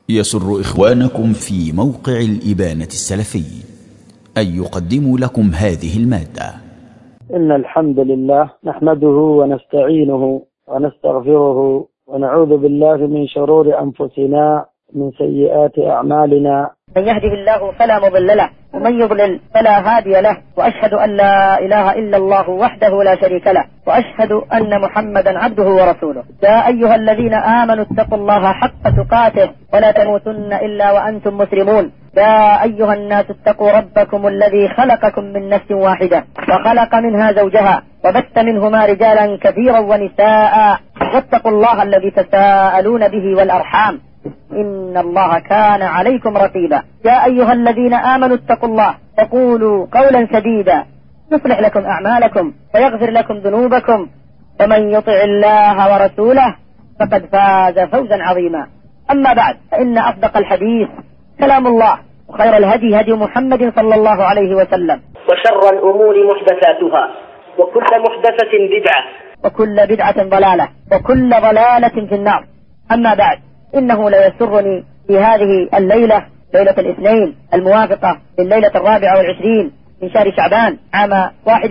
يسر إخوانكم في موقع الإبانة السلفي أن يقدموا لكم هذه المادة. إن الحمد لله نحمده ونستعينه ونستغفره ونعوذ بالله من شرور أنفسنا من سيئات أعمالنا. من يهده الله فلا مضل له ومن يضلل فلا هادي له، وأشهد أن لا إله إلا الله وحده لا شريك له، وأشهد أن محمدا عبده ورسوله. يا أيها الذين آمنوا اتقوا الله حق تقاته ولا تموتن إلا وأنتم مسلمون. يا أيها الناس اتقوا ربكم الذي خلقكم من نفس واحدة وخلق منها زوجها وبث منهما رجالا كثيرا ونساء، واتقوا الله الذي تساءلون به والأرحام إن الله كان عليكم رقيبا. يا أيها الذين آمنوا اتقوا الله وقولوا قولا سديدا يصلح لكم أعمالكم ويغفر لكم ذنوبكم، ومن يطع الله ورسوله فقد فاز فوزا عظيما. أما بعد، فإن أصدق الحديث كلام الله، وخير الهدي هدي محمد صلى الله عليه وسلم، وشر الأمور محدثاتها، وكل محدثة بدعة، وكل بدعة ضلالة، وكل ضلالة في النار. أما بعد، إنه ليسرني في هذه الليلة، ليلة الاثنين الموافقة لليلة 24 من شهر شعبان عام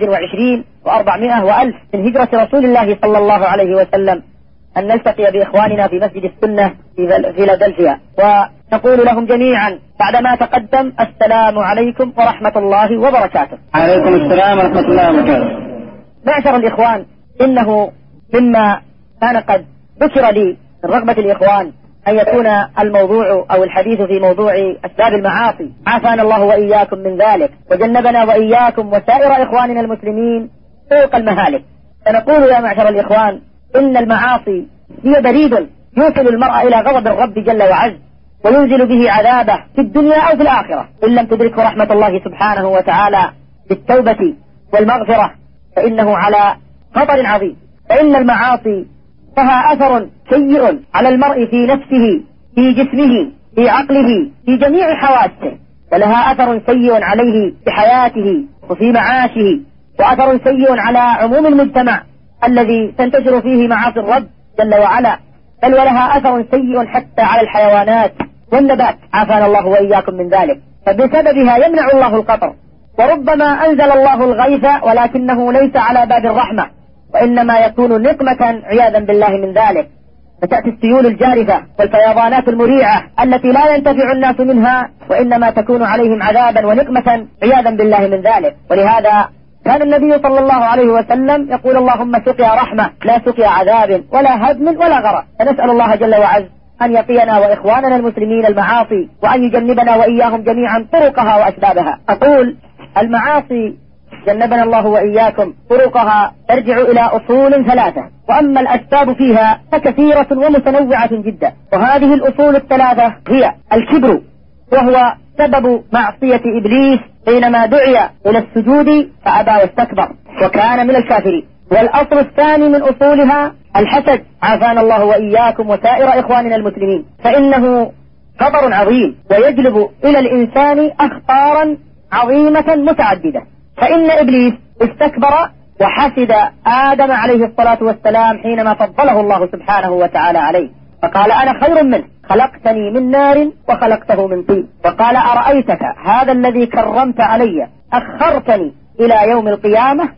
21 و400 وألف من هجرة رسول الله صلى الله عليه وسلم، أن نلتقي بإخواننا في مسجد السنة في فيلادلفيا، ونقول لهم جميعا بعدما تقدم: السلام عليكم ورحمة الله وبركاته. عليكم السلام ورحمة الله وبركاته. معشر الإخوان، إنه مما كان قد ذكر لي من رغبة الإخوان أن يكون الموضوع أو الحديث في موضوع أسباب المعاصي، عافانا الله وإياكم من ذلك، وجنبنا وإياكم وسائر إخواننا المسلمين فوق المهالك. فنقول يا معشر الإخوان: إن المعاصي هي بريد يوصل المرء إلى غضب الرب جل وعز، وينزل به عذابه في الدنيا أو في الآخرة، إن لم تدركه رحمة الله سبحانه وتعالى بالتوبة والمغفرة، فإنه على خطر عظيم. فإن المعاصي لها أثر سيء على المرء في نفسه، في جسمه، في عقله، في جميع حواسه، ولها أثر سيء عليه في حياته وفي معاشه، وأثر سيء على عموم المجتمع الذي تنتشر فيه معاصي الرب جل وعلا، بل ولها أثر سيء حتى على الحيوانات والنبات، عافانا الله وإياكم من ذلك. فبسببها يمنع الله القطر، وربما أنزل الله الغيث ولكنه ليس على باب الرحمة، وإنما يكون نقمة عياذا بالله من ذلك. فتأتي السيول الجارفة والفيضانات المريعة التي لا ينتفع الناس منها، وإنما تكون عليهم عذابا ونقمة عياذا بالله من ذلك. ولهذا كان النبي صلى الله عليه وسلم يقول: اللهم سقيا رحمة لا سقيا عذاب ولا هدم ولا غرق. فنسأل الله جل وعز أن يقينا وإخواننا المسلمين المعاصي، وأن يجنبنا وإياهم جميعا طرقها وأسبابها. أقول: المعاصي جنبنا الله وإياكم طرقها ترجع إلى أصول ثلاثة، وأما الأسباب فيها فكثيرة ومتنوعة جدا. وهذه الأصول الثلاثة هي الكبر، وهو سبب معصية إبليس حينما دعي إلى السجود فأبى واستكبر وكان من الكافرين. والأصل الثاني من أصولها الحسد، عافانا الله وإياكم وسائر إخواننا المسلمين، فإنه خطر عظيم ويجلب إلى الإنسان أخطارا عظيمة متعددة. فإن إبليس استكبر وحسد آدم عليه الصلاة والسلام حينما فضله الله سبحانه وتعالى عليه، فقال: أنا خير منه، خلقتني من نار وخلقته من طين. وقال: أرأيتك هذا الذي كرمت علي أخرتني إلى يوم القيامة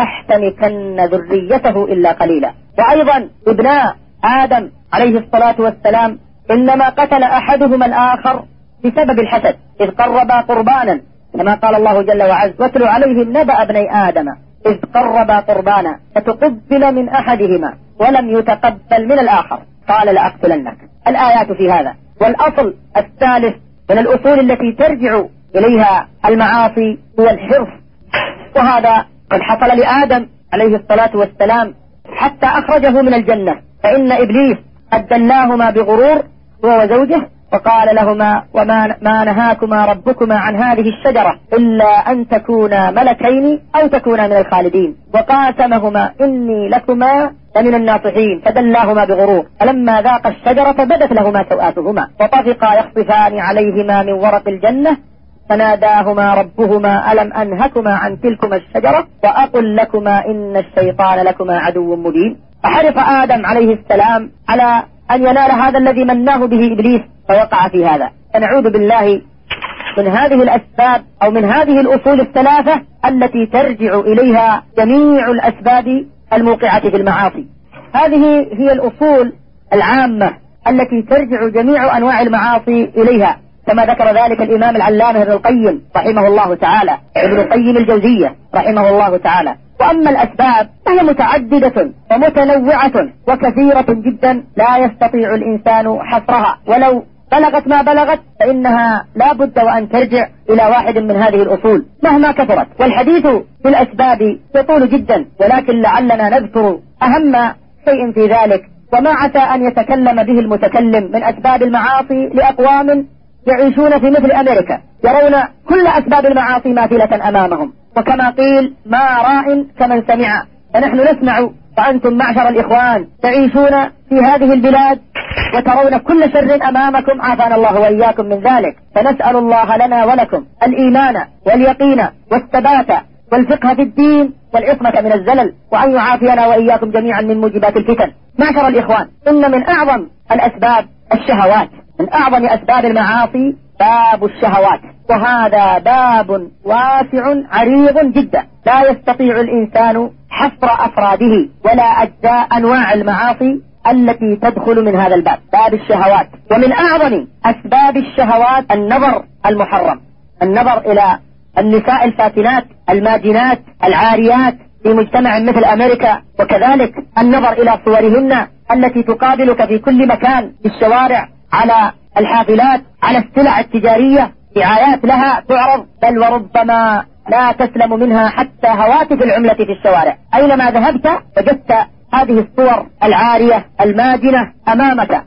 لأحتنكن ذريته إلا قليلا. وأيضا ابناء آدم عليه الصلاة والسلام إنما قتل أحدهما الآخر بسبب الحسد، إذ قربا قربانا، كما قال الله جل وعز: واتل عليهم نبأ ابني آدم إذ قربا قربانا فتقبل من أحدهما ولم يتقبل من الآخر قال لأقتلنك. الآيات في هذا. والأصل الثالث من الأصول التي ترجع إليها المعاصي هو الحرص، وهذا قد حصل لآدم عليه الصلاة والسلام حتى أخرجه من الجنة. فإن إبليس قد دلاهما بغرور هو وزوجه، وقال لهما: ما نهاكما ربكما عن هذه الشجرة إلا أن تكونا ملكين أو تكونا من الخالدين، وقاسمهما إني لكما لمن الناصحين، فدلاهما بغرور. فلما ذاقا الشجرة بدت لهما سوآتهما وطفقا يخصفان عليهما من ورق الجنة، فناداهما ربهما: ألم أنهكما عن تلكما الشجرة وأقل لكما إن الشيطان لكما عدو مبين. فحرص آدم عليه السلام على أن ينال هذا الذي مناه به إبليس فوقع في هذا. فنعوذ بالله من هذه الأسباب أو من هذه الأصول الثلاثة التي ترجع إليها جميع الأسباب الموقعة في المعاصي. هذه هي الأصول العامة التي ترجع جميع أنواع المعاصي إليها، كما ذكر ذلك الإمام العلامة ابن القيم رحمه الله تعالى، ابن القيم الجوزية رحمه الله تعالى. وأما الأسباب فهي متعددة ومتنوعة وكثيرة جدا لا يستطيع الإنسان حصرها، ولو بلغت ما بلغت فإنها لا بد وأن ترجع إلى واحد من هذه الأصول مهما كثرت. والحديث في الأسباب يطول جدا، ولكن لعلنا نذكر أهم شيء في ذلك، وما عسى أن يتكلم به المتكلم من أسباب المعاصي لأقوام يعيشون في مثل أمريكا، يرون كل أسباب المعاصي ماثلة أمامهم، وكما قيل ما راء كمن سمع. فنحن نسمع وأنتم معشر الإخوان تعيشون في هذه البلاد وترون كل شر أمامكم، عافانا الله وإياكم من ذلك. فنسأل الله لنا ولكم الإيمان واليقين والثبات والفقه في الدين والعصمة من الزلل، وأن يعافينا وإياكم جميعا من موجبات الفتن. معشر الإخوان، إن من أعظم الأسباب الشهوات، من أعظم أسباب المعاصي باب الشهوات، وهذا باب واسع عريض جدا لا يستطيع الإنسان حصر أفراده ولا أجزاء أنواع المعاصي التي تدخل من هذا الباب، باب الشهوات. ومن أعظم أسباب الشهوات النظر المحرم، النظر إلى النساء الفاتنات الماجنات العاريات في مجتمع مثل أمريكا، وكذلك النظر إلى صورهن التي تقابلك في كل مكان، في الشوارع، على الحافلات، على السلع التجارية، دعايات لها تعرض، بل وربما لا تسلم منها حتى هواتف العملة في الشوارع. أينما ذهبت وجدت هذه الصور العارية الماجنة أمامك.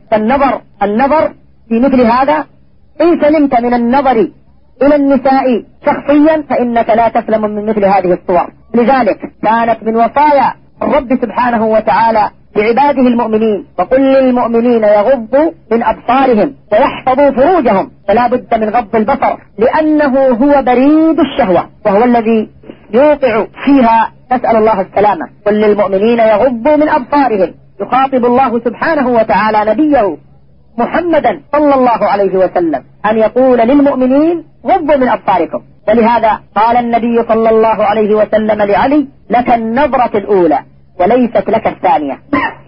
فالنظر في مثل هذا، إن سلمت من النظر إلى النساء شخصيا فإنك لا تسلم من مثل هذه الصور. لذلك كانت من وصايا الرب سبحانه وتعالى لعباده المؤمنين: وقل للمؤمنين يغضوا من أبصارهم ويحفظوا فروجهم. فلا بد من غض البصر، لأنه هو بريد الشهوة وهو الذي يوقع فيها، نسأل الله السلامة. قل للمؤمنين يغضوا من أبصارهم، يخاطب الله سبحانه وتعالى نبيه محمدا صلى الله عليه وسلم أن يقول للمؤمنين غضوا من أبصاركم. ولهذا قال النبي صلى الله عليه وسلم لعلي: لك النظرة الأولى وليست لك الثانية.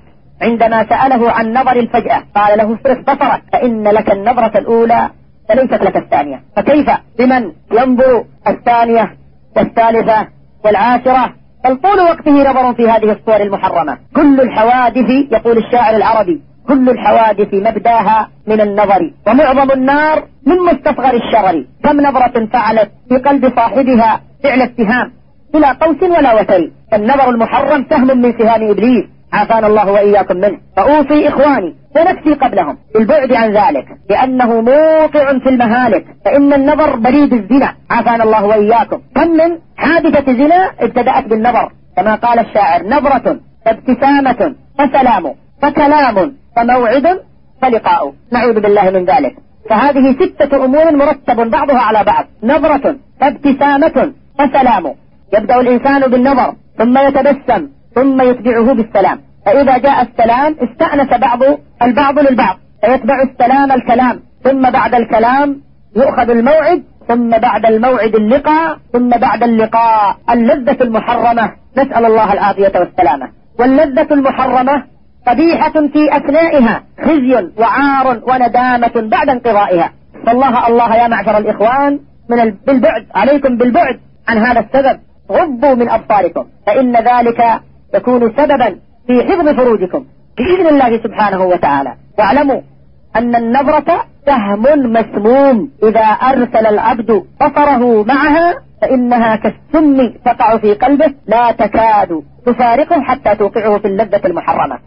عندما سأله عن نظر الفجأة قال له: اصرف بصرك فإن لك النظرة الأولى وليست لك الثانية. فكيف بمن ينظر الثانية والثالثة والعاشرة؟ بل طول وقته نظر في هذه الصور المحرمة. كل الحوادث، يقول الشاعر العربي، كل الحوادث مبداها من النظر، ومعظم النار من مستصغر الشرر. كم نظرة فعلت في قلب صاحبها فعل السهام بلا قوس ولا وتر. النظر المحرم سهم من سهام إبليس، عافانا الله وإياكم منه. فأوصي إخواني ونفسي قبلهم بالبعد عن ذلك، لأنه موقع في المهالك. فإن النظر بريد الزنا، عافانا الله وإياكم. كم من حادثة زنا ابتدأت بالنظر، كما قال الشاعر: نظرة فابتسامة فسلام فكلام فموعد فلقاء. نعوذ بالله من ذلك. فهذه 6 أمور مرتب بعضها على بعض: نظرة فابتسامة فسلام. يبدأ الإنسان بالنظر ثم يتبسم ثم يتبعه بالسلام، فإذا جاء السلام استأنس البعض للبعض، فيتبع السلام الكلام، ثم بعد الكلام يؤخذ الموعد، ثم بعد الموعد اللقاء، ثم بعد اللقاء اللذة المحرمة، نسأل الله العافية والسلامة. واللذة المحرمة قبيحة في أثنائها، خزي وعار وندامة بعد انقضائها. فالله الله يا معشر الإخوان بالبعد، عليكم بالبعد عن هذا السبب. غضوا من أبصاركم، فإن ذلك يكون سببا في حفظ فروجكم بإذن الله سبحانه وتعالى. واعلموا أن النظرة سهم مسموم، إذا أرسل العبد بصره معها فإنها كالسم تقع في قلبه، لا تكاد تفارقه حتى توقعه في اللذة المحرمة.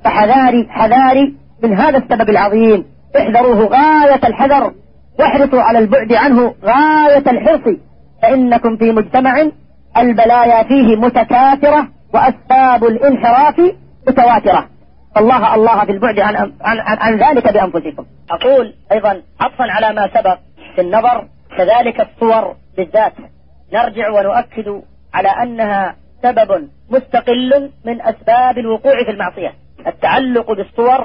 فحذاري من هذا السبب العظيم، احذروه غاية الحذر، واحرصوا على البعد عنه غاية الحرص، فإنكم في مجتمع البلايا فيه متكاثرة وأسباب الانحراف متواترة. الله الله بالبعد عن ذلك بأنفسكم. أقول أيضا عطفا على ما سبق في النظر، كذلك الصور بالذات نرجع ونؤكد على أنها سبب مستقل من أسباب الوقوع في المعصية. التعلق بالصور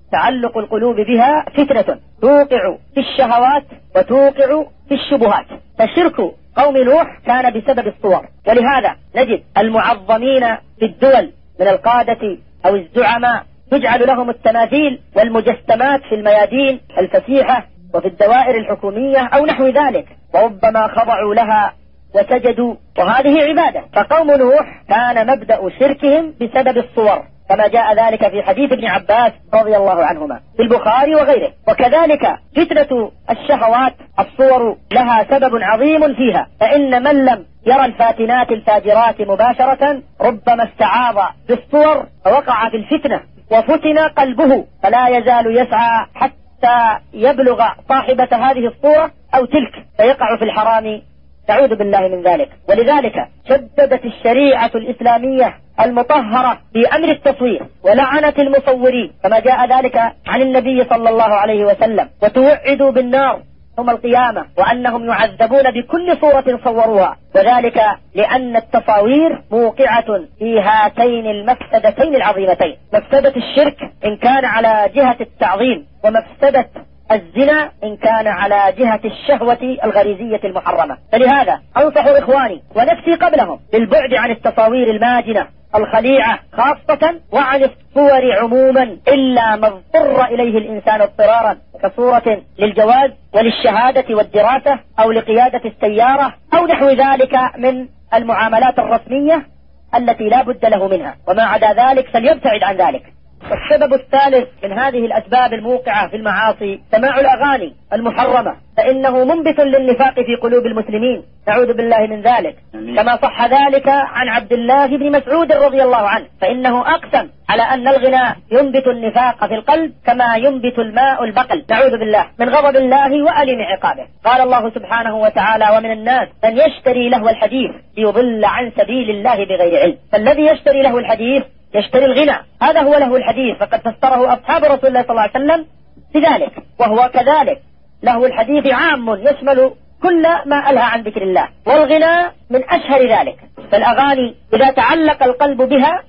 تعلق القلوب بها فتنة توقع في الشهوات وتوقع في الشبهات. فشرك قوم نوح كان بسبب الصور، ولهذا نجد المعظمين في الدول من القادة أو الزعماء تجعل لهم التماثيل والمجسمات في الميادين الفسيحة وفي الدوائر الحكومية أو نحو ذلك، وربما خضعوا لها وسجدوا، وهذه عبادة. فقوم نوح كان مبدأ شركهم بسبب الصور، كما جاء ذلك في حديث ابن عباس رضي الله عنهما في البخاري وغيره. وكذلك فتنة الشهوات الصور لها سبب عظيم فيها، فإن من لم يرى الفاتنات الفاجرات مباشرة ربما استعاض بالصور فوقع في الفتنة وفتن قلبه، فلا يزال يسعى حتى يبلغ صاحبة هذه الصورة أو تلك فيقع في الحرام، نعوذ بالله من ذلك. ولذلك شددت الشريعة الإسلامية المطهرة في أمر التصوير ولعنة المصورين، كما جاء ذلك عن النبي صلى الله عليه وسلم، وتوعدوا بالنار يوم القيامة وأنهم يعذبون بكل صورة صوروها، وذلك لأن التصاوير موقعة في هاتين المفسدتين العظيمتين، مفسدة الشرك إن كان على جهة التعظيم، ومفسدة الزنا إن كان على جهة الشهوة الغريزية المحرمة. فلهذا أنصح إخواني ونفسي قبلهم بالبعد عن التصاوير الماجنة الخليعة خاصة، وعن الصور عموما، إلا ما اضطر إليه الإنسان اضطرارا، كصورة للجواز وللشهادة والدراسة أو لقيادة السيارة أو نحو ذلك من المعاملات الرسمية التي لا بد له منها، وما عدا ذلك فليبتعد عن ذلك. والسبب الثالث من هذه الأسباب الموقعة في المعاصي سماع الأغاني المحرمة، فإنه منبت للنفاق في قلوب المسلمين، نعوذ بالله من ذلك، كما صح ذلك عن عبد الله بن مسعود رضي الله عنه، فإنه أقسم على أن الغناء ينبت النفاق في القلب كما ينبت الماء البقل، نعوذ بالله من غضب الله وألم عقابه. قال الله سبحانه وتعالى: ومن الناس من يشتري لهو الحديث ليضل عن سبيل الله بغير علم. فالذي يشتري له الحديث يشتري الغنى، هذا هو له الحديث، فقد فسره أصحاب رسول الله صلى الله عليه وسلم بذلك، وهو كذلك له الحديث عام يشمل كل ما ألهى عن ذكر الله، والغنى من أشهر ذلك. فالأغاني إذا تعلق القلب بها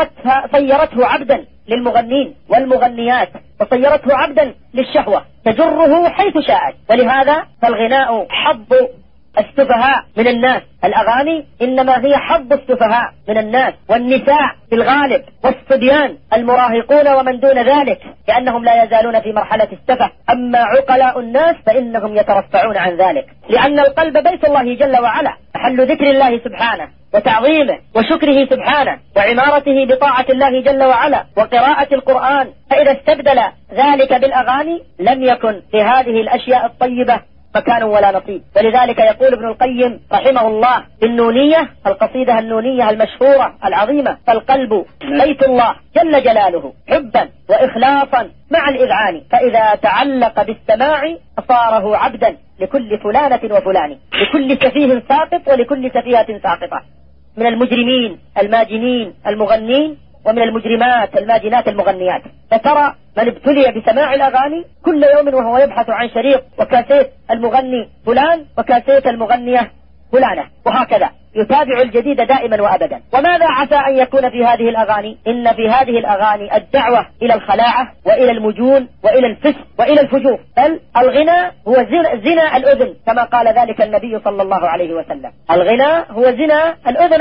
صيرته عبدا للمغنين والمغنيات، وصيرته عبدا للشهوة تجره حيث شاءت. ولهذا فالغناء حظ السفهاء من الناس، الأغاني إنما هي حظ السفهاء من الناس، والنساء في الغالب، والصبيان المراهقون ومن دون ذلك، لأنهم لا يزالون في مرحلة السفه. أما عقلاء الناس فإنهم يترفعون عن ذلك، لأن القلب بيت الله جل وعلا، محل ذكر الله سبحانه وتعظيمه وشكره سبحانه وعمارته بطاعة الله جل وعلا وقراءة القرآن. فإذا استبدل ذلك بالأغاني لم يكن لهذه الأشياء الطيبة مكان ولا نصيب. ولذلك يقول ابن القيم رحمه الله في النونية، القصيدة النونية المشهورة العظيمة: فالقلب بيت الله جل جلاله حبا وإخلاصا مع الإذعان، فإذا تعلق بالسماع صاره عبدا لكل فلانة وفلان، لكل سفيه ساقط ولكل سفيهة ساقطة، من المجرمين الماجنين المغنين ومن المجرمات الماجنات المغنيات. فترى من ابتلي بسماع الأغاني كل يوم وهو يبحث عن شريط وكاسيت المغني فلان وكاسيت المغنية فلانة، وهكذا يتابع الجديد دائما وأبدا. وماذا عسى أن يكون في هذه الأغاني؟ إن في هذه الأغاني الدعوة إلى الخلاعة وإلى المجون وإلى الفسق وإلى الفجور، بل الغنى هو زنا الأذن، كما قال ذلك النبي صلى الله عليه وسلم. الغنى هو زنا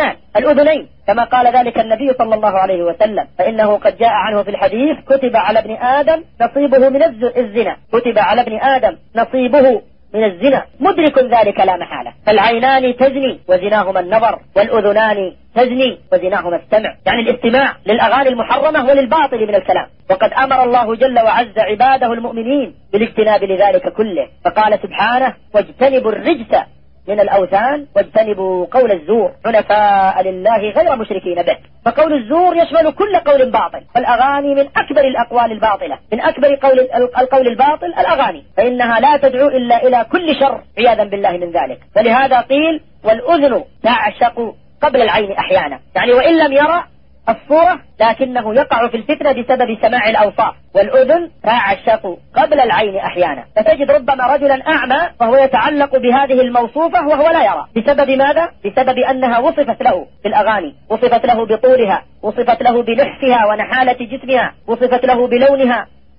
الأذنين كما قال ذلك النبي صلى الله عليه وسلم، فإنه قد جاء عنه في الحديث: كتب على ابن آدم نصيبه من الزنا، كتب على ابن آدم نصيبه من الزنا، مدرك ذلك لا محالة. فالعينان تزني وزناهما النظر، والأذنان تزني وزناهما السمع، يعني الاستماع للأغاني المحرمة وللباطل من الكلام. وقد أمر الله جل وعز عباده المؤمنين بالاجتناب لذلك كله، فقال سبحانه: واجتنبوا الرجس من الأوثان واجتنبوا قول الزور حنفاء لله غير مشركين به. فقول الزور يشمل كل قول باطل، فالأغاني من أكبر الأقوال الباطلة، من أكبر القول الباطل الأغاني، فإنها لا تدعو إلا إلى كل شر عياذا بالله من ذلك. فلهذا قيل: والأذن تعشق قبل العين أحيانا، يعني وإن لم يرى الصورة لكنه يقع في الفتنة بسبب سماع الأوصاف، والأذن تعشق قبل العين أحيانا. فتجد ربما رجلا أعمى وهو يتعلق بهذه الموصوفة وهو لا يرى، بسبب ماذا؟ بسبب أنها وصفت له في الأغاني، وصفت له بطولها، وصفت له بنحفها ونحالة جسمها، وصفت له بلونها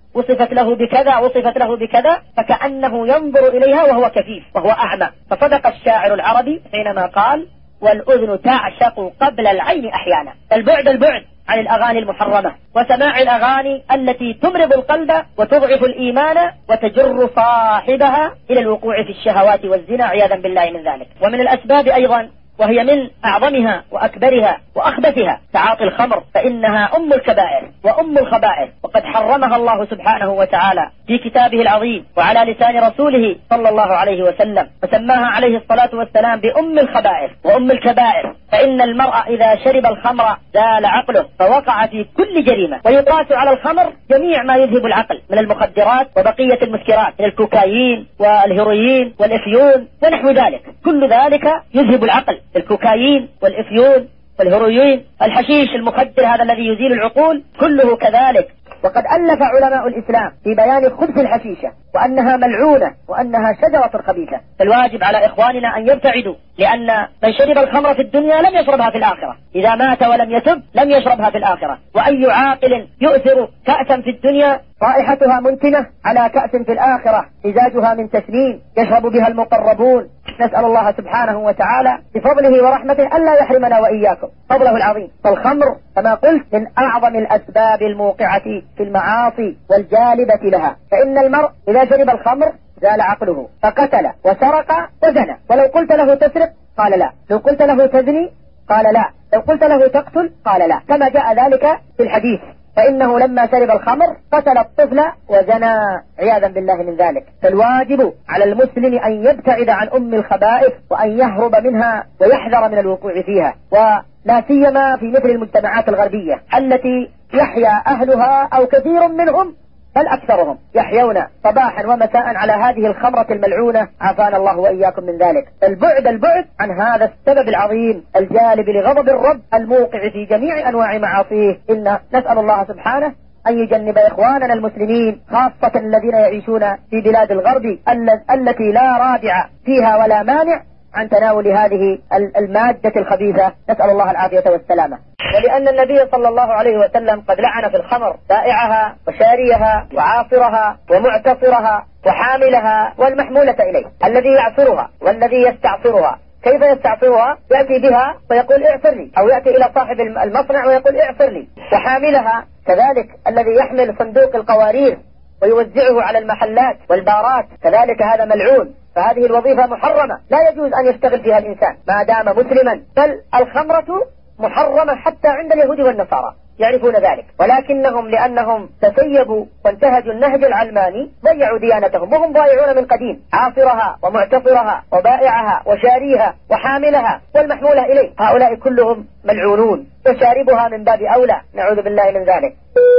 وصفت له بكذا وصفت له بكذا، فكأنه ينظر إليها وهو كفيف وهو أعمى. فصدق الشاعر العربي حينما قال: والأذن تعشق قبل العين أحيانا. البعد عن الأغاني المحرمة وسماع الأغاني التي تمرض القلب وتضعف الإيمان وتجر صاحبها إلى الوقوع في الشهوات والزنا عياذا بالله من ذلك. ومن الأسباب أيضا، وهي من أعظمها وأكبرها وأخبثها، تعاطي الخمر، فإنها أم الكبائر وأم الخبائث، وقد حرمها الله سبحانه وتعالى في كتابه العظيم وعلى لسان رسوله صلى الله عليه وسلم، وسماها عليه الصلاة والسلام بأم الخبائث وأم الكبائر. فإن المرء إذا شرب الخمر زال عقله فوقع في كل جريمة. ويقاس على الخمر جميع ما يذهب العقل من المخدرات وبقية المسكرات، من الكوكايين والهيروين والإفيون ونحو ذلك، كل ذلك يذهب العقل. الكوكايين والإفيون والهيروين، الحشيش المخدر هذا الذي يزيل العقول، كله كذلك. وقد ألف علماء الإسلام في بيان خبث الحشيشة وأنها ملعونة وأنها شجرة خبيثة. فالواجب على إخواننا أن يبتعدوا، لأن من شرب الخمر في الدنيا لم يشربها في الآخرة، إذا مات ولم يتب لم يشربها في الآخرة. وأي عاقل يؤثر كأسا في الدنيا رائحتها منتنة على كأس في الآخرة مزاجها من تسنيم يشرب بها المقربون. نسأل الله سبحانه وتعالى بفضله ورحمته ألا يحرمنا وإياكم فضله العظيم. فالخمر كما قلت من أعظم الأسباب الموقعة في المعاصي والجالبة لها. فإن المرء إذا شرب الخمر زال عقله فقتل وسرق وزنى. ولو قلت له تسرق قال لا، لو قلت له تزني قال لا، لو قلت له تقتل قال لا، كما جاء ذلك في الحديث. فإنه لما شرب الخمر قتل الطفل وزنى عياذا بالله من ذلك. فالواجب على المسلم أن يبتعد عن أم الخبائث وأن يهرب منها ويحذر من الوقوع فيها، ولا سيما في مثل المجتمعات الغربية التي يحيا أهلها أو كثير منهم بل أكثرهم يحيون صباحا ومساء على هذه الخمرة الملعونة، عافانا الله وإياكم من ذلك. البعد عن هذا السبب العظيم الجالب لغضب الرب الموقع في جميع أنواع معاصيه. إن نسأل الله سبحانه أن يجنب إخواننا المسلمين خاصة الذين يعيشون في بلاد الغرب التي لا رادع فيها ولا مانع عن تناول هذه المادة الخبيثة، نسأل الله العافية والسلامة. ولأن النبي صلى الله عليه وسلم قد لعن في الخمر بائعها وشاريها وعاصرها ومعتصرها وحاملها والمحمولة إليه، الذي يعصرها والذي يستعصرها. كيف يستعصرها؟ يأتي بها ويقول اعصر لي، أو يأتي إلى صاحب المصنع ويقول اعصر لي. وحاملها كذلك الذي يحمل صندوق القوارير ويوزعه على المحلات والبارات، كذلك هذا ملعون. فهذه الوظيفة محرمة لا يجوز أن يشتغل فيها الإنسان ما دام مسلما. بل الخمرة محرمة حتى عند اليهود والنصارى يعرفون ذلك، ولكنهم لأنهم تسيبوا وانتهجوا النهج العلماني ضيعوا ديانتهم، وهم ضائعون من قديم. عاصرها ومعتصرها وبائعها وشاريها وحاملها والمحمولة إليه، هؤلاء كلهم ملعونون، وشاربها من باب أولى، نعوذ بالله من ذلك.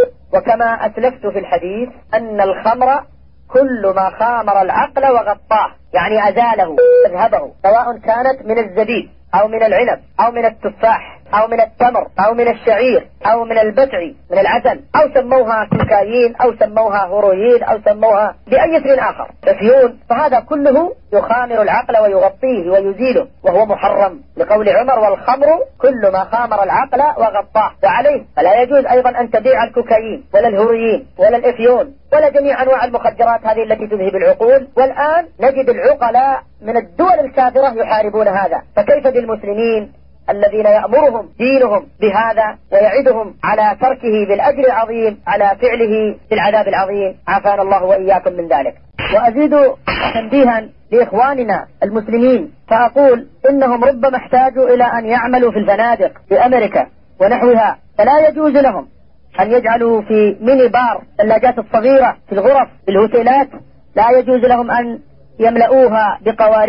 وكما أسلفت في الحديث أن الخمر كل ما خامر العقل وغطاه، يعني أزاله أذهبه، سواء كانت من الزبيب أو من العنب أو من التفاح أو من التمر أو من الشعير أو من البسع من العسل، أو سموها كوكايين أو سموها هيروين أو سموها بأي اسم آخر أفيون، فهذا كله يخامر العقل ويغطيه ويزيله وهو محرم، لقول عمر: والخمر كل ما خامر العقل وغطاه. وعليه فلا يجوز أيضا أن تبيع الكوكايين ولا الهيروين ولا الأفيون ولا جميع أنواع المخدرات هذه التي تذهب العقول. والآن نجد العقلاء من الدول الكافرة يحاربون هذا، فكيف بالمسلمين الذين يأمرهم دينهم بهذا ويعدهم على تركه بالأجر العظيم على فعله بالعذاب العظيم، عافانا الله وإياكم من ذلك. وأزيد تنبيها لإخواننا المسلمين فأقول إنهم ربما احتاجوا إلى أن يعملوا في الفنادق في أمريكا ونحوها، فلا يجوز لهم أن يجعلوا في ميني بار الثلاجات الصغيرة في الغرف في الهوتيلات، لا يجوز لهم أن يملؤوها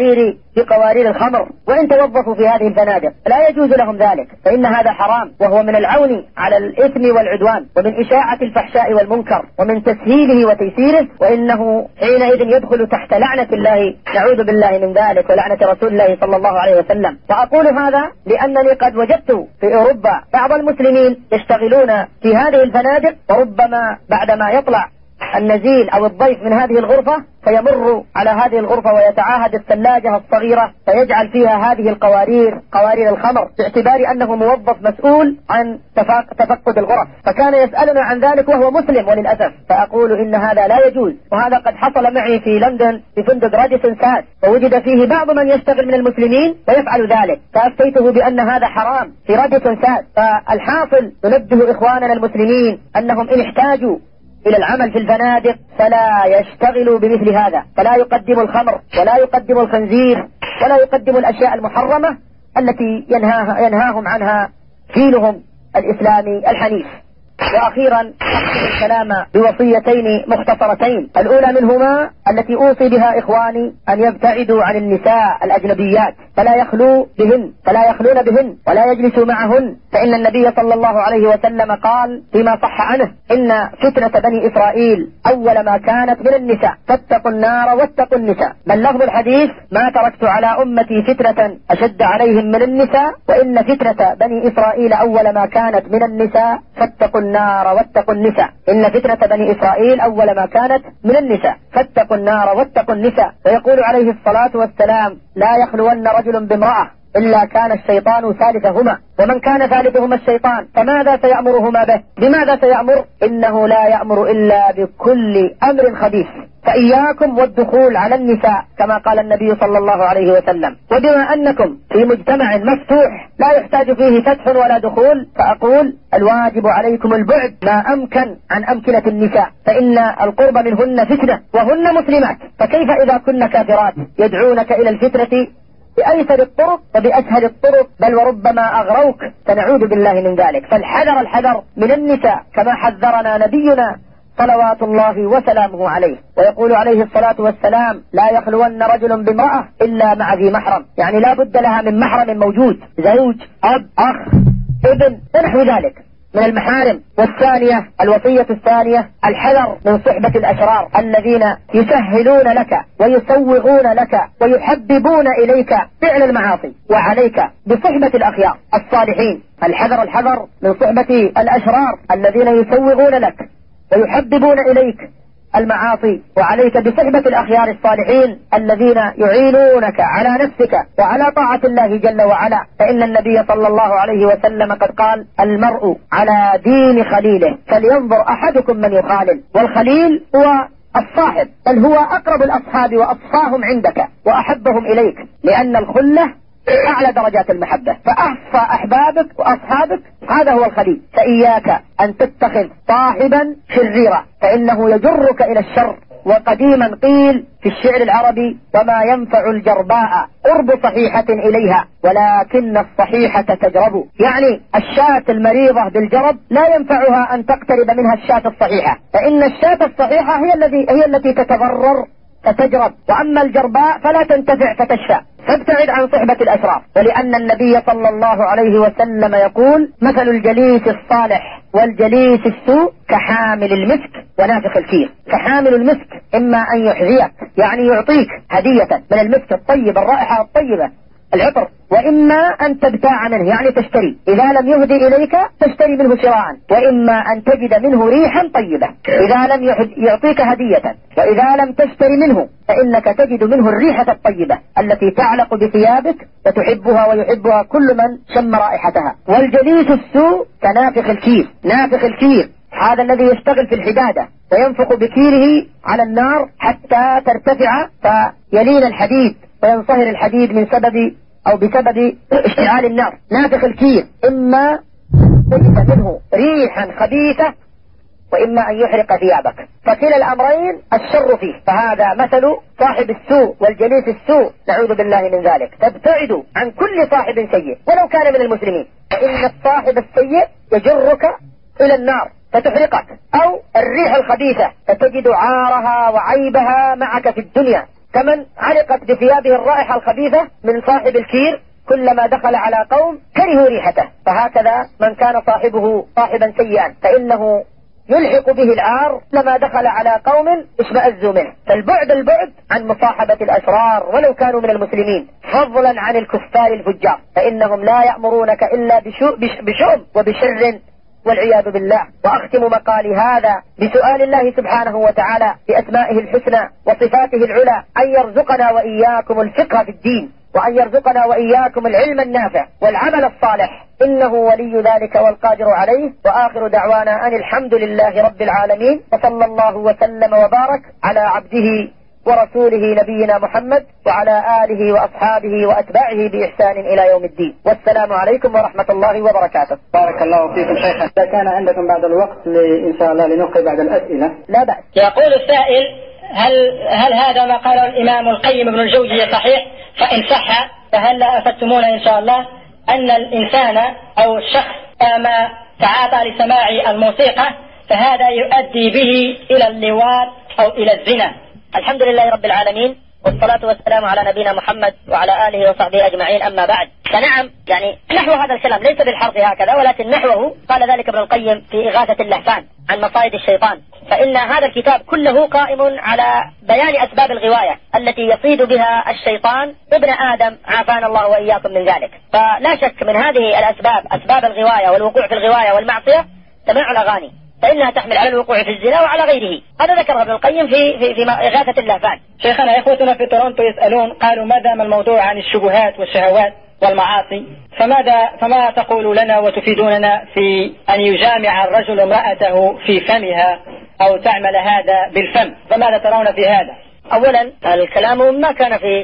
بقوارير الخمر وإن توظفوا في هذه الفنادق، لا يجوز لهم ذلك، فإن هذا حرام وهو من العون على الإثم والعدوان ومن إشاعة الفحشاء والمنكر ومن تسهيله وتيسيره، وإنه حينئذ يدخل تحت لعنة الله، نعوذ بالله من ذلك، ولعنة رسول الله صلى الله عليه وسلم. وأقول هذا لأنني قد وجدت في أوروبا بعض المسلمين يشتغلون في هذه الفنادق، وربما بعدما يطلع النزيل أو الضيف من هذه الغرفة فيمر على هذه الغرفة ويتعاهد الثلاجة الصغيرة فيجعل فيها هذه قوارير الخمر، باعتبار أنه موظف مسؤول عن تفقد الغرف، فكان يسألنا عن ذلك وهو مسلم وللأسف، فأقول إن هذا لا يجوز. وهذا قد حصل معي في لندن في فندق راديسون سات، ووجد فيه بعض من يشتغل من المسلمين ويفعل ذلك، فأفتيته بأن هذا حرام في راديسون سات. فالحاصل ننبه إخواننا المسلمين أنهم إن احتاجوا إلى العمل في الفنادق فلا يشتغلوا بمثل هذا، فلا يقدموا الخمر ولا يقدموا الخنزير ولا يقدموا الأشياء المحرمة التي ينهاهم عنها دينهم الإسلامي الحنيف. وأخيرا أختم الكلام بوصيتين مختصرتين، الأولى منهما التي أوصي بها إخواني أن يبتعدوا عن النساء الأجنبيات، فلا يخلون بهن ولا يجلسوا معهن، فإن النبي صلى الله عليه وسلم قال فيما صح عنه إن فتنة بني إسرائيل أول ما كانت من النساء، فاتقوا النار واتقوا النساء. بل لفظ الحديث ما تركت على أمتي فتنة أشد عليهم من النساء، وإن فتنة بني إسرائيل أول ما كانت من النساء فاتقوا النار واتقوا النساء. إن فتنة بني إسرائيل أول ما كانت من النساء فاتقوا النار واتقوا النساء. ويقول عليه الصلاة والسلام لا يخلون رجل بامرأة إلا كان الشيطان ثالثهما، ومن كان ثالثهما الشيطان فماذا سيأمرهما به؟ بماذا سيأمر؟ إنه لا يأمر إلا بكل أمر خبيث، فإياكم والدخول على النساء كما قال النبي صلى الله عليه وسلم. وبما أنكم في مجتمع مفتوح لا يحتاج فيه فتح ولا دخول، فأقول الواجب عليكم البعد ما أمكن عن أمكنة النساء، فإن القرب منهن فتنة وهن مسلمات، فكيف إذا كن كافرات يدعونك إلى الفتنة بأيسر الطرق وبأسهل الطرق، بل وربما أغروك، فنعوذ بالله من ذلك. فالحذر من النساء كما حذرنا نبينا صلوات الله وسلامه عليه. ويقول عليه الصلاة والسلام لا يخلون رجل بامرأة إلا مع ذي محرم، يعني لا بد لها من محرم موجود، زوج، أب، أخ، ابن ونحو ذلك من المحارم. والثانية الوصية الثانية الحذر من صحبة الأشرار الذين يسهلون لك ويسوغون لك ويحببون إليك فعل المعاصي، وعليك بصحبة الأخيار الصالحين. الحذر من صحبة الأشرار الذين يسوغون لك ويحببون إليك المعاصي، وعليك بصحبة الأخيار الصالحين الذين يعينونك على نفسك وعلى طاعة الله جل وعلا. فإن النبي صلى الله عليه وسلم قد قال المرء على دين خليله فلينظر أحدكم من يخالل. والخليل هو الصاحب، بل هو أقرب الأصحاب وأصفاهم عندك وأحبهم إليك، لأن الخلة أعلى درجات المحبة، فأحصى أحبابك وأصحابك هذا هو الخليل. فإياك أن تتخذ صاحبا شريرا فإنه يجرك إلى الشر. وقديما قيل في الشعر العربي وما ينفع الجرباء قرب صحيحة إليها ولكن الصحيحة تجرب، يعني الشاة المريضة بالجرب لا ينفعها أن تقترب منها الشاة الصحيحة، فإن الشاة الصحيحة هي التي تتضرر فتجرب، وأما الجرباء فلا تنتفع فتشفى. فابتعد عن صحبة الأشرار. ولأن النبي صلى الله عليه وسلم يقول مثل الجليس الصالح والجليس السوء كحامل المسك ونافخ الكير. فحامل المسك إما أن يحذيك يعني يعطيك هدية من المسك الطيب الرائحة الطيبة العطر، وإما أن تبتاع منه يعني تشتري، إذا لم يهدي إليك تشتري منه شراء، وإما أن تجد منه ريحا طيبة إذا لم يعطيك هدية، وإذا لم تشتري منه فإنك تجد منه الريحة الطيبة التي تعلق بثيابك وتحبها ويحبها كل من شم رائحتها. والجليس السوء كنافخ الكير. نافخ الكير هذا الذي يشتغل في الحدادة وينفخ بكيره على النار حتى ترتفع فيلين الحديد وينصهر الحديد من سبب أو بسبب اشتعال النار. نافخ الكير إما تجد منه ريحا خبيثة وإما أن يحرق ثيابك، فكلا الأمرين الشر فيه. فهذا مثل صاحب السوء والجليس السوء، نعوذ بالله من ذلك. تبتعدوا عن كل صاحب سيء ولو كان من المسلمين، فإن الصاحب السيء يجرك إلى النار فتحرقك، أو الريح الخبيثة فتجد عارها وعيبها معك في الدنيا، كمن علقت بثيابه الرائحة الخبيثة من صاحب الكير كلما دخل على قوم كرهوا ريحته. فهكذا من كان صاحبه صاحبا سيئا فإنه يلحق به العار لما دخل على قوم اشمأزوا منه. فالبعد عن مصاحبة الأشرار ولو كانوا من المسلمين، فضلا عن الكفار الفجار، فإنهم لا يأمرونك إلا بشؤم وبشر والعياذ بالله. وأختم مقالي هذا بسؤال الله سبحانه وتعالى بأسمائه الحسنى وصفاته العلى أن يرزقنا وإياكم الفقه في الدين، وأن يرزقنا وإياكم العلم النافع والعمل الصالح، إنه ولي ذلك والقادر عليه. وآخر دعوانا أن الحمد لله رب العالمين، وصلى الله وسلم وبارك على عبده ورسوله نبينا محمد وعلى آله وأصحابه وأتباعه بإحسان إلى يوم الدين. والسلام عليكم ورحمة الله وبركاته. بارك الله فيكم شيخنا. إذا كان عندكم بعد الوقت إن شاء الله لنلقي بعد الأسئلة. لا بأس. يقول السائل: هل هذا ما قاله الإمام القيم ابن الجوزي صحيح؟ فإن صح فهل أفدتمونا إن شاء الله أن الإنسان أو الشخص ما تعاطى لسماع الموسيقى فهذا يؤدي به إلى اللواط أو إلى الزنا؟ الحمد لله رب العالمين، والصلاة والسلام على نبينا محمد وعلى آله وصحبه أجمعين. أما بعد، فنعم يعني نحو هذا الكلام ليس بالحرف هكذا، ولكن نحوه قال ذلك ابن القيم في إغاثة اللهفان عن مصائد الشيطان. فإن هذا الكتاب كله قائم على بيان أسباب الغواية التي يصيد بها الشيطان ابن آدم، عافانا الله وإياكم من ذلك. فلا شك من هذه الأسباب، أسباب الغواية والوقوع في الغواية والمعصية، سماع الأغاني، فإنها تحمل على الوقوع في الزنا وعلى غيره. هذا ذكره ابن القيم في إغاثة اللهفان. شيخنا، إخوتنا في تورونتو يسألون، قالوا ما دام الموضوع عن الشبهات والشهوات والمعاصي، فما تقول لنا وتفيدوننا في أن يجامع الرجل امرأته في فمها أو تعمل هذا بالفم؟ فماذا ترون في هذا؟ أولا الكلام ما كان في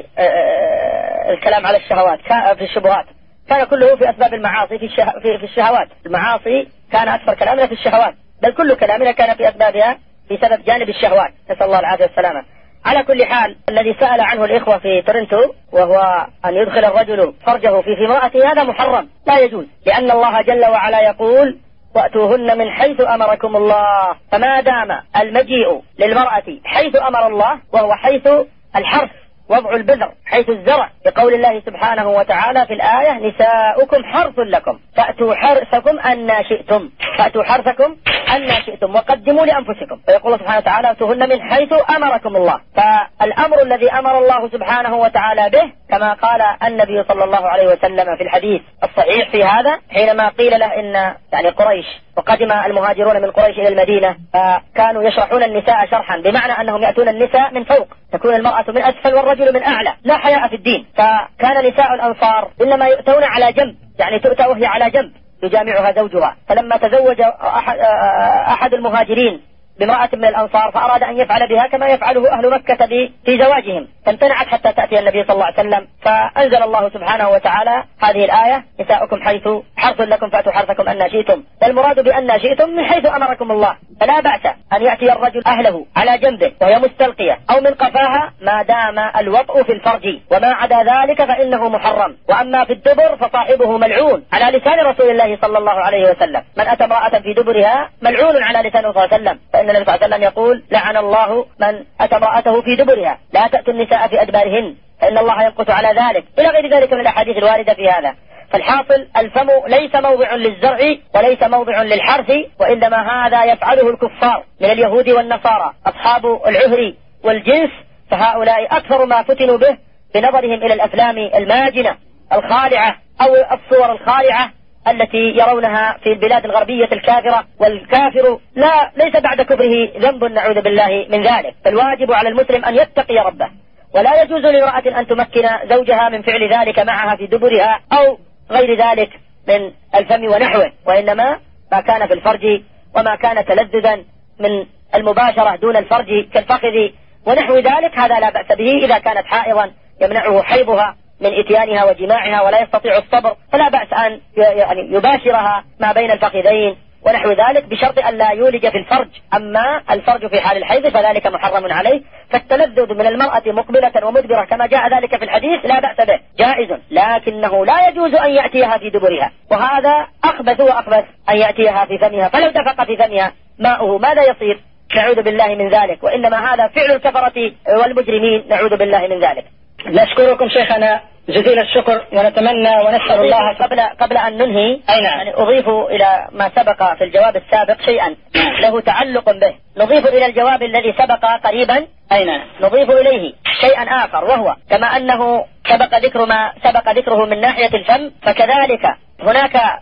الكلام على الشهوات، في الشبهات، كان كله في أسباب المعاصي في الشهوات. المعاصي كان أكثر كلامنا في الشهوات، بل كل كلامنا كان في أسبابها بسبب جانب الشهوات، نسأل الله العافية والسلامة. على كل حال، الذي سأل عنه الإخوة في تورنتو وهو أن يدخل الرجل فرجه في امرأته، هذا محرم لا يجوز، لأن الله جل وعلا يقول: وأتوهن من حيث أمركم الله. فما دام المجيء للمرأة حيث أمر الله، وهو حيث الحرث، وضع البذر، حيث الزرع، بقول الله سبحانه وتعالى في الآية: نساؤكم حرث لكم فأتوا حرثكم أن شئتم، فأتوا حرثكم أن شئتم وقدموا لأنفسكم. ويقول الله سبحانه وتعالى: وأتوهن من حيث أمركم الله. فالأمر الذي أمر الله سبحانه وتعالى به، كما قال النبي صلى الله عليه وسلم في الحديث الصحيح في هذا، حينما قيل له إن يعني قريش، وقدم المهاجرون من قريش إلى المدينة، فكانوا يشرحون النساء شرحا، بمعنى أنهم يأتون النساء من فوق، تكون المرأة من أسفل والرجل من أعلى، لا حياء في الدين. فكان نساء الأنصار إنما يؤتون على جنب، يعني تؤتى وهي على جنب يجامعها زوجها. فلما تزوج أحد المهاجرين بامرأة من الأنصار فأراد أن يفعل بها كما يفعله أهل مكة في زواجهم، فامتنعت حتى تأتي النبي صلى الله عليه وسلم، فأنزل الله سبحانه وتعالى هذه الآية: نساؤكم حيث حرث لكم فأتوا حرثكم أن شئتم. والمراد بأن شئتم من حيث أمركم الله. فلا بأس أن يأتي الرجل أهله على جنبه وهي مستلقية أو من قفاها، ما دام الوطء في الفرج، وما عدا ذلك فإنه محرم. وأما في الدبر فصاحبه ملعون، على لسان رسول الله صلى الله عليه وسلم: من أتى امرأة في دبرها ملعون، على لسان صلى الله عليه وسلم. فإن النبي صلى الله عليه وسلم يقول: لعن الله من أتى امرأته في دبرها، لا تأتوا النساء في أدبارهن فإن الله يمقت على ذلك، إلى غير ذلك من الأحاديث الواردة في هذا. فالحاصل، الفم ليس موضع للزرع وليس موضع للحرث، وإنما هذا يفعله الكفار من اليهود والنصارى، أصحاب العهر والجنس. فهؤلاء أكثر ما فتنوا به بنظرهم إلى الأفلام الماجنة الخالعة أو الصور الخالعة التي يرونها في البلاد الغربية الكافرة. والكافر ليس بعد كفره ذنب، نعوذ بالله من ذلك. فالواجب على المسلم أن يتقي ربه، ولا يجوز لامرأة أن تمكن زوجها من فعل ذلك معها في دبرها أو غير ذلك من الفم ونحوه، وإنما ما كان في الفرج وما كان تلذذا من المباشرة دون الفرج كالفخذ ونحو ذلك، هذا لا بأس به إذا كانت حائضا يمنعه حيضها من إتيانها وجماعها ولا يستطيع الصبر، فلا بأس أن يعني يباشرها ما بين الفخذين ونحو ذلك، بشرط أن لا يولج في الفرج. أما الفرج في حال الحيض فذلك محرم عليه. فالتلذذ من المرأة مقبلة ومدبرة كما جاء ذلك في الحديث لا بأس به، جائز، لكنه لا يجوز أن يأتيها في دبرها، وهذا أخبث وأخبث أن يأتيها في فمها. فلو دفق في فمها ماؤه ماذا يصير؟ نعوذ بالله من ذلك، وإنما هذا فعل الكفرة والمجرمين، نعوذ بالله من ذلك. نشكركم شيخنا جزيل الشكر، ونتمنى ونسأل الله قبل أن ننهي يعني أضيف إلى ما سبق في الجواب السابق شيئا له تعلق به، نضيف إلى الجواب الذي سبق قريبا نضيف إليه شيئا آخر، وهو كما أنه سبق ذكر ما سبق ذكره من ناحية الفم، فكذلك هناك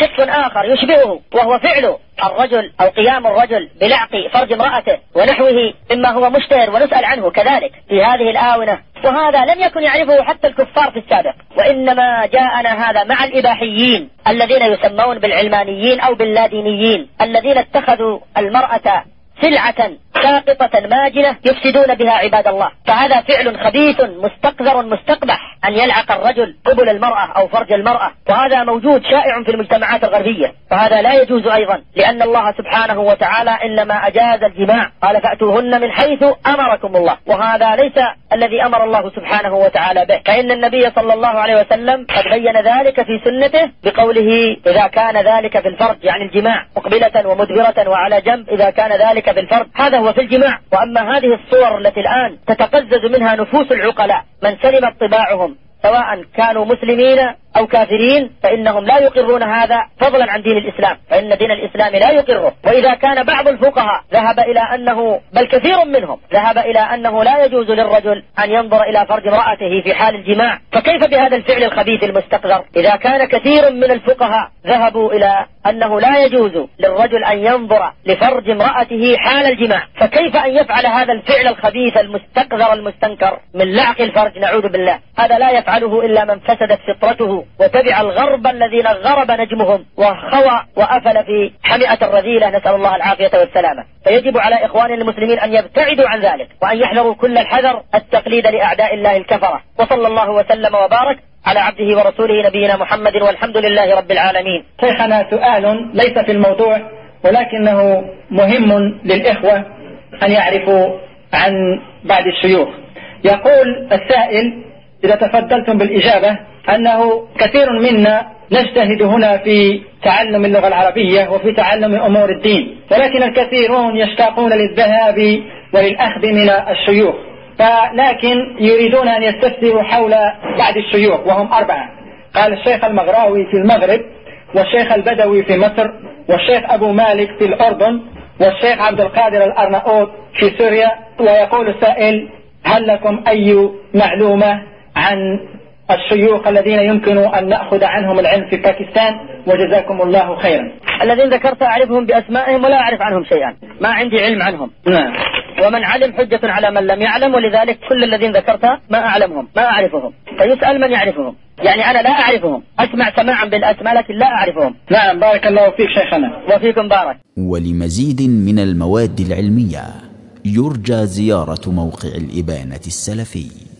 حس آخر يشبهه وهو فعل الرجل أو قيام الرجل بلعق فرج امرأته ونحوه مما هو مشتهر ونسأل عنه كذلك في هذه الآونة، وهذا لم يكن يعرفه حتى الكفار في السابق، وإنما جاءنا هذا مع الإباحيين الذين يسمون بالعلمانيين أو باللادينيين الذين اتخذوا المرأة سلعة ساقطة ماجنة يفسدون بها عباد الله. فهذا فعل خبيث مستقذر مستقبح أن يلعق الرجل قبل المرأة أو فرج المرأة، وهذا موجود شائع في المجتمعات الغربية، فهذا لا يجوز أيضا، لأن الله سبحانه وتعالى إنما أجاز الجماع، قال فأتوهن من حيث أمركم الله، وهذا ليس الذي أمر الله سبحانه وتعالى به، فإن النبي صلى الله عليه وسلم قد بين ذلك في سنته بقوله إذا كان ذلك في الفرج يعني الجماع مقبلة ومدبرة وعلى جنب إذا كان ذلك في الفرج، هذا هو في الجماع. وأما هذه الصور التي الآن تتقزز منها نفوس العقلاء من سلمت طباعهم سواء كانوا مسلمين أو كافرين فإنهم لا يقرون هذا فضلا عن دين الإسلام، فإن دين الإسلام لا يقره. وإذا كان بعض الفقهاء ذهب إلى أنه بل كثير منهم ذهب إلى أنه لا يجوز للرجل أن ينظر إلى فرج امرأته في حال الجماع، فكيف بهذا الفعل الخبيث المستقذر؟ إذا كان كثير من الفقهاء ذهبوا إلى أنه لا يجوز للرجل أن ينظر لفرج امرأته حال الجماع، فكيف أن يفعل هذا الفعل الخبيث المستقذر المستنكر من لعق الفرج؟ نعوذ بالله، هذا لا يفعله إلا من فسدت فطرته وتبع الغرب الذين غرب نجمهم وخوى وأفل في حمئة الرذيلة، نسأل الله العافية والسلامة. فيجب على إخواننا المسلمين أن يبتعدوا عن ذلك وأن يحذروا كل الحذر التقليد لأعداء الله الكفرة. وصلى الله وسلم وبارك على عبده ورسوله نبينا محمد والحمد لله رب العالمين. شيخنا سؤال ليس في الموضوع ولكنه مهم للإخوة أن يعرفوا عن بعض الشيوخ. يقول السائل إذا تفضلتم بالإجابة أنه كثير منا نجتهد هنا في تعلم اللغة العربية وفي تعلم أمور الدين، ولكن الكثيرون يشتاقون للذهاب وللأخذ من الشيوخ، لكن يريدون أن يستفسروا حول بعض الشيوخ وهم 4. قال الشيخ المغراوي في المغرب، والشيخ البدوي في مصر، والشيخ أبو مالك في الأردن، والشيخ عبد القادر الأرناؤوط في سوريا. ويقول السائل هل لكم أي معلومة عن الشيوخ الذين يمكن أن نأخذ عنهم العلم في باكستان؟ وجزاكم الله خيرا. الذين ذكرت أعرفهم بأسمائهم ولا أعرف عنهم شيئا، ما عندي علم عنهم. نعم. ومن علم حجة على من لم يعلم، ولذلك كل الذين ذكرتها ما أعلمهم ما أعرفهم، فيسأل من يعرفهم. يعني أنا لا أعرفهم، أسمع سماعا بالأسماء لكن لا أعرفهم. نعم بارك الله فيك شيخنا. وفيكم بارك. ولمزيد من المواد العلمية يرجى زيارة موقع الإبانة السلفي.